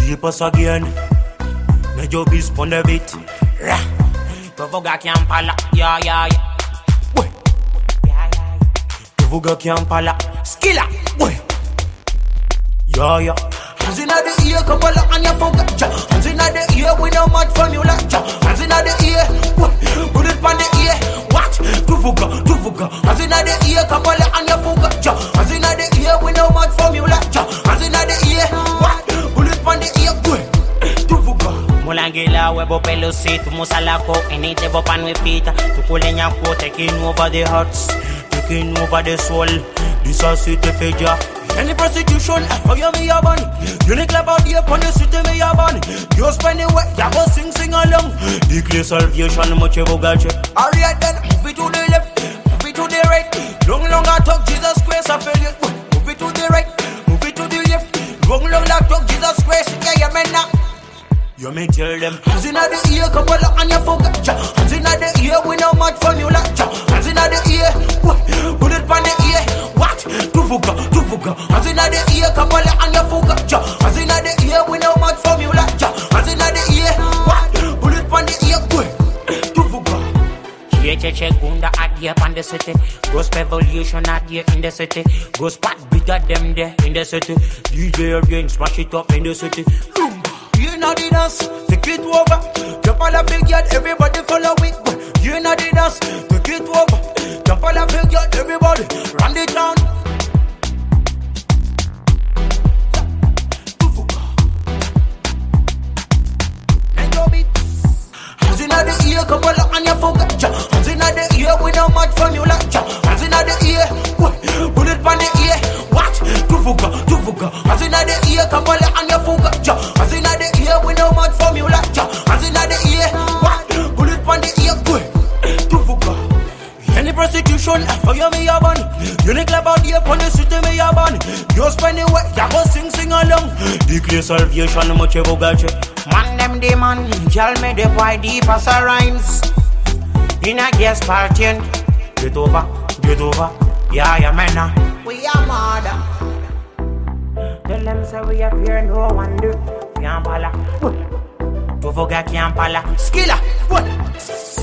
Keep us again. Major beast on the beat. Rah. Tuvuga Kampala. Yeah, yeah, yeah. Boy. Yeah, yeah, yeah. Tuvuga Kampala. Skilla. Boy. Yeah, yeah. Hands inna the ear, couple and you forget ya. Hands inna the ear, we no match formula ya. Hands inna the ear, put it on the ear. What? Tuvuga. Hands inna the ear, couple and you forget ya. Hands inna the ear, we no match formula ya. Hands inna the ear, what? Put it on the ear, Tuvuga. Mulangila webo pelo seat, musalako, and it ever pan with feet. To pull in your quote, taking over the hearts, taking over the soul. This a city figure. Any prostitution, for you me a bunny. You need clap out here, on the city me a bunny. You spend it wet, you go sing along. Declare salvation, much ever gotcha. Alright then, move it to the left, move it to the right. Long I talk Jesus Christ, I feel you. Move it to the right, move it to the left. Long I talk Jesus Christ, yeah, you man now. You may tell them. Hands inna the ear, couple and you forget ya. Hands inna the ear, we no match formula ya. Hands inna the ear, put it on the ear. What? Tuvuga. Hands inna the ear, couple and you forget ya. Hands inna the ear, we no match formula ya. Hands inna the ear, what? Put it on the ear, Tuvuga. Cheche Gunda at here on the city. Gospel evolution at here in the city. Gospel bigger them there in the city. DJ again, smash it up in the city. You know the dance, take it over. Jump on the big yard, everybody follow it. You know the dance, take it over. Jump on the big yard, everybody run the town. Hands inna the ear, couple and you forget ya. Hands inna the ear, we no match formula ya. Hands inna the ear, put it on the ear. What? Tuvuga. Hands inna the ear, couple and you forget ya. Hands inna the ear, we no match formula ya. Hands inna the ear, what? Put it on the ear, Tuvuga. Any prostitution, for you me a bunny. You need clap out here, on the city me a bunny. You spend it wet, you go sing along. Declare salvation, much ever gotcha. Man them the man, y'all me the boy deep as a rhymes. In a guest party, Get over. yeah, man. We are murder. Tell them say we are fear no one do. Kampala, Tuvuga Kampala, Skilla.